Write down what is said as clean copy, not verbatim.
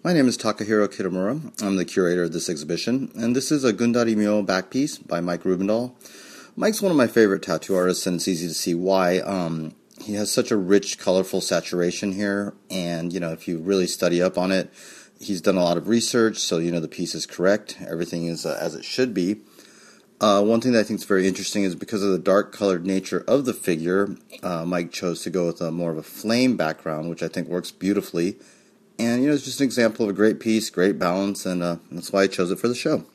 My name is Takahiro Kitamura. I'm the curator of this exhibition, and this is a Gundari Myo back piece by Mike Rubendahl. Mike's one of my favorite tattoo artists, and it's easy to see why. He has such a rich, colorful saturation here, and, if you really study up on it, he's done a lot of research, so the piece is correct. Everything is as it should be. One thing that I think is very interesting is because of the dark-colored nature of the figure, Mike chose to go with more of a flame background, which I think works beautifully. And, it's just an example of a great piece, great balance, and that's why I chose it for the show.